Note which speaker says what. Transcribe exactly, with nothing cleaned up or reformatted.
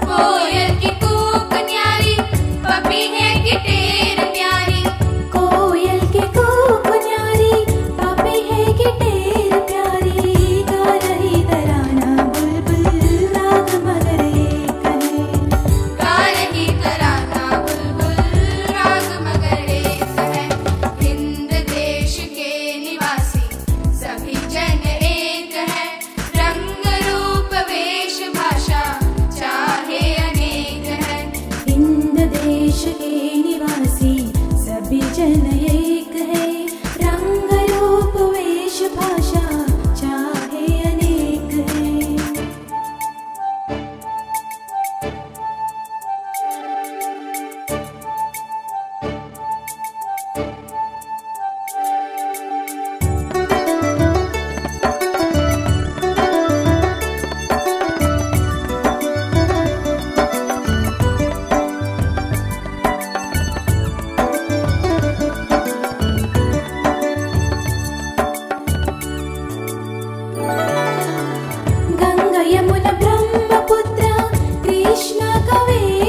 Speaker 1: कोयल की कूक न्यारी, पपीहे की टेर प्यारी।
Speaker 2: कोयल की कूक न्यारी, पपीहे की टेर प्यारी। गा रही तराना बुलबुल, राग मगर एक है।
Speaker 1: गा रही तराना बुलबुल, राग मगर एक है। हिंद देश के निवासी सभी जन एक है। रंग रूप वेश भाषा चाहे अनेक है।
Speaker 2: हिंद देश के निवासी सभी जन एक है। रंग रूप वेश भाषा चाहे अनेक है। गंगा यमुना ब्रह्मपुत्र कृष्ण कावेरी।